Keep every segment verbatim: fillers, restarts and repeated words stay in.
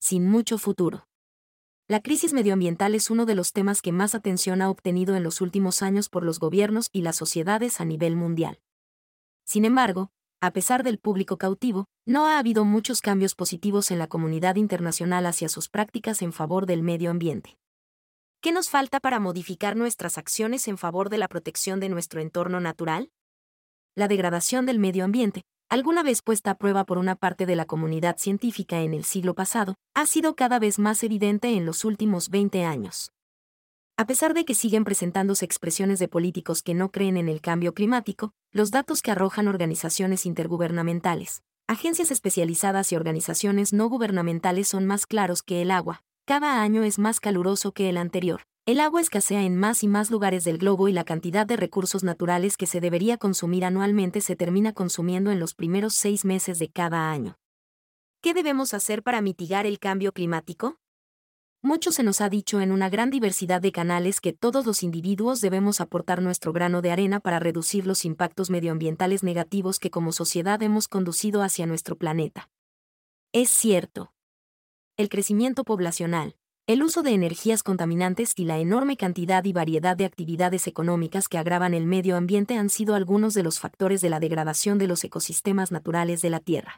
sin mucho futuro. La crisis medioambiental es uno de los temas que más atención ha obtenido en los últimos años por los gobiernos y las sociedades a nivel mundial. Sin embargo, a pesar del público cautivo, no ha habido muchos cambios positivos en la comunidad internacional hacia sus prácticas en favor del medio ambiente. ¿Qué nos falta para modificar nuestras acciones en favor de la protección de nuestro entorno natural? La degradación del medio ambiente, alguna vez puesta a prueba por una parte de la comunidad científica en el siglo pasado, ha sido cada vez más evidente en los últimos veinte años. A pesar de que siguen presentándose expresiones de políticos que no creen en el cambio climático, los datos que arrojan organizaciones intergubernamentales, agencias especializadas y organizaciones no gubernamentales son más claros que el agua. Cada año es más caluroso que el anterior. El agua escasea en más y más lugares del globo y la cantidad de recursos naturales que se debería consumir anualmente se termina consumiendo en los primeros seis meses de cada año. ¿Qué debemos hacer para mitigar el cambio climático? Mucho se nos ha dicho en una gran diversidad de canales que todos los individuos debemos aportar nuestro grano de arena para reducir los impactos medioambientales negativos que como sociedad hemos conducido hacia nuestro planeta. Es cierto. El crecimiento poblacional, el uso de energías contaminantes y la enorme cantidad y variedad de actividades económicas que agravan el medio ambiente han sido algunos de los factores de la degradación de los ecosistemas naturales de la Tierra.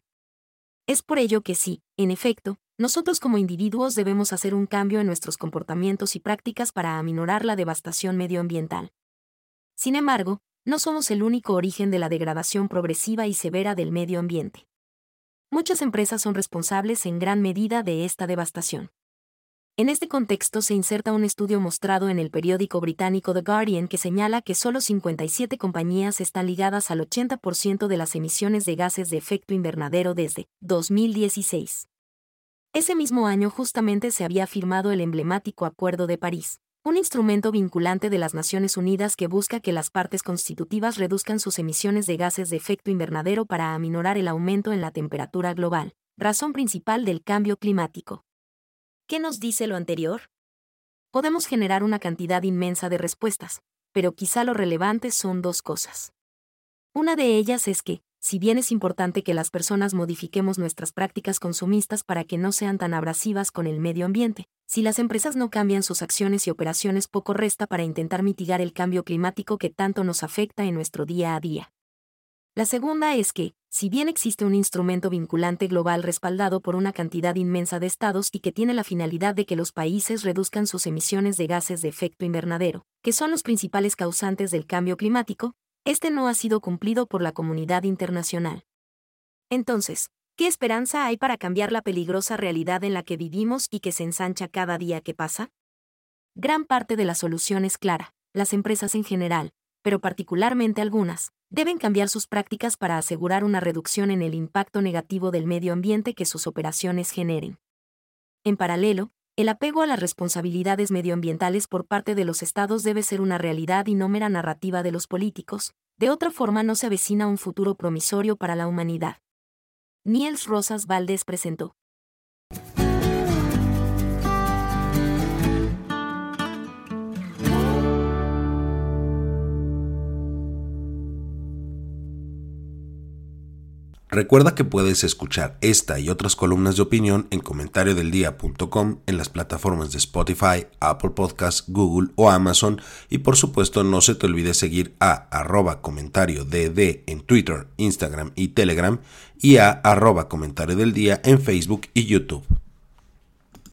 Es por ello que sí, en efecto, nosotros como individuos debemos hacer un cambio en nuestros comportamientos y prácticas para aminorar la devastación medioambiental. Sin embargo, no somos el único origen de la degradación progresiva y severa del medio ambiente. Muchas empresas son responsables en gran medida de esta devastación. En este contexto se inserta un estudio mostrado en el periódico británico The Guardian que señala que solo cincuenta y siete compañías están ligadas al ochenta por ciento de las emisiones de gases de efecto invernadero desde dos mil dieciséis. Ese mismo año justamente se había firmado el emblemático Acuerdo de París, un instrumento vinculante de las Naciones Unidas que busca que las partes constitutivas reduzcan sus emisiones de gases de efecto invernadero para aminorar el aumento en la temperatura global, razón principal del cambio climático. ¿Qué nos dice lo anterior? Podemos generar una cantidad inmensa de respuestas, pero quizá lo relevante son dos cosas. Una de ellas es que, si bien es importante que las personas modifiquemos nuestras prácticas consumistas para que no sean tan abrasivas con el medio ambiente, si las empresas no cambian sus acciones y operaciones poco resta para intentar mitigar el cambio climático que tanto nos afecta en nuestro día a día. La segunda es que, si bien existe un instrumento vinculante global respaldado por una cantidad inmensa de estados y que tiene la finalidad de que los países reduzcan sus emisiones de gases de efecto invernadero, que son los principales causantes del cambio climático, este no ha sido cumplido por la comunidad internacional. Entonces, ¿qué esperanza hay para cambiar la peligrosa realidad en la que vivimos y que se ensancha cada día que pasa? Gran parte de la solución es clara: las empresas en general, pero particularmente algunas, deben cambiar sus prácticas para asegurar una reducción en el impacto negativo del medio ambiente que sus operaciones generen. En paralelo, el apego a las responsabilidades medioambientales por parte de los estados debe ser una realidad y no mera narrativa de los políticos, de otra forma no se avecina un futuro promisorio para la humanidad. Niels Rosas Valdés presentó. Recuerda que puedes escuchar esta y otras columnas de opinión en comentario del día punto com, en las plataformas de Spotify, Apple Podcasts, Google o Amazon, y por supuesto no se te olvide seguir a arroba comentario dd en Twitter, Instagram y Telegram y a arroba comentario del día en Facebook y YouTube.